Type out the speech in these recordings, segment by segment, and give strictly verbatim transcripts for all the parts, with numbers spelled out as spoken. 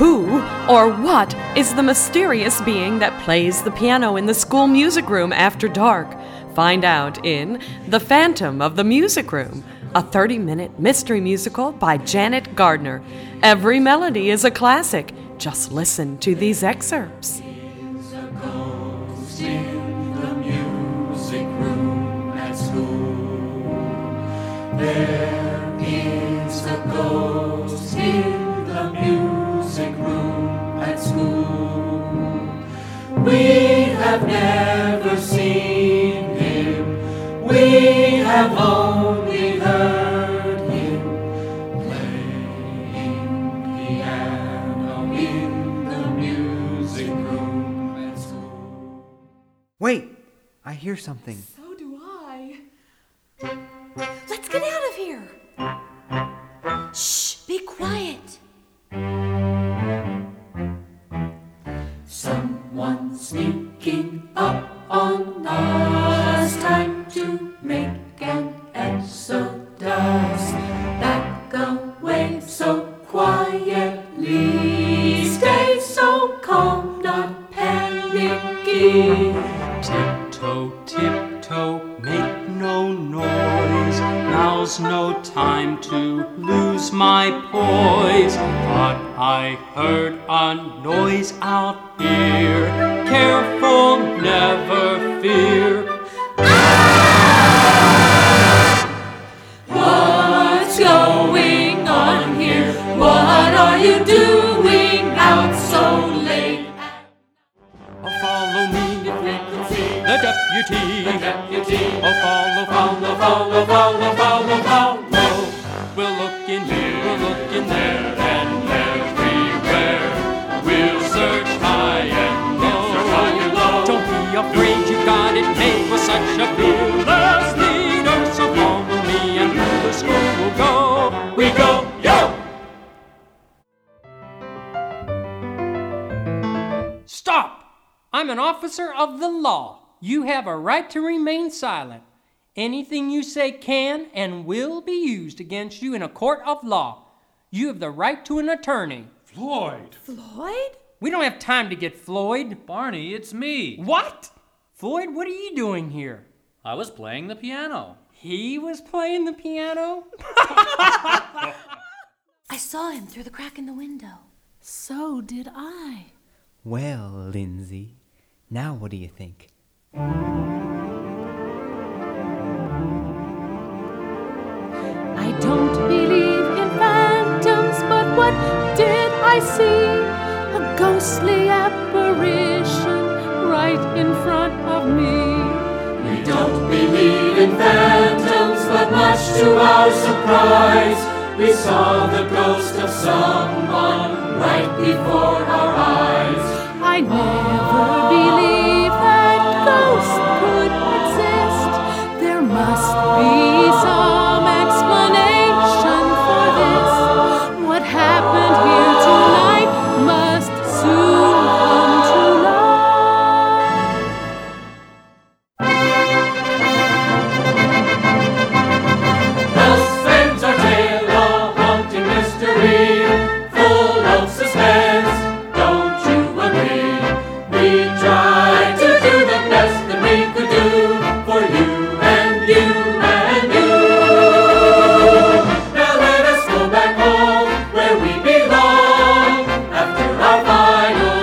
Who or what is the mysterious being that plays the piano in the school music room after dark? Find out in The Phantom of the Music Room, a thirty-minute mystery musical by Janet Gardner. Every melody is a classic. Just listen to these excerpts. There's a ghost in the music room at school. There is a ghost in the music room at school. We have never seen him. We have only heard him playing piano in the music room at school. Wait, I hear something. So do I. Let's get out of here. Shh, be quiet. Someone sneaking up on us. Time to make an exodus. Back away so quietly. Stay so calm, not panicky. Tiptoe, tiptoe, make no noise. Now's no time to lose my poise. Thought I heard a noise out here. Careful, never fear. What's going on here? What are you doing out so late? Oh, follow me, If we could see the deputy. the deputy. Oh, follow, Follow, follow, follow, follow, follow. We'll look in here, we'll look in there. And everywhere we'll search high and low. Search high and low. Don't be afraid, you got it made with such a fearless leader. So follow me and through the school we'll go. We go, yo! Stop! I'm an officer of the law. You have a right to remain silent. Anything you say can and will be used against you in a court of law. You have the right to an attorney. Floyd! Floyd? We don't have time to get Floyd. Barney, it's me. What? Floyd, what are you doing here? I was playing the piano. He was playing the piano? I saw him through the crack in the window. So did I. Well, Lindsay, now what do you think? I don't believe in phantoms, but what did I see? A ghostly apparition right in front of me. We don't believe in phantoms, but much to our surprise, we saw the ghost of someone right before our eyes. I never believed that ghosts could exist. There must be some explanation for this. What happened here tonight must soon come to light. Thus ends our tale, a haunting mystery, full of suspense. Don't you agree? We tried to do the best that we could do for you and you and you. Now let us go back home where we belong after our final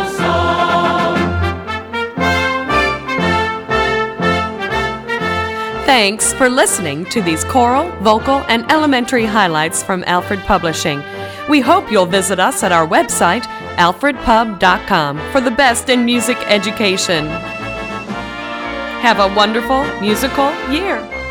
song. Thanks for listening to these choral, vocal, and elementary highlights from Alfred Publishing. We hope you'll visit us at our website, alfred pub dot com, for the best in music education. Have a wonderful musical year.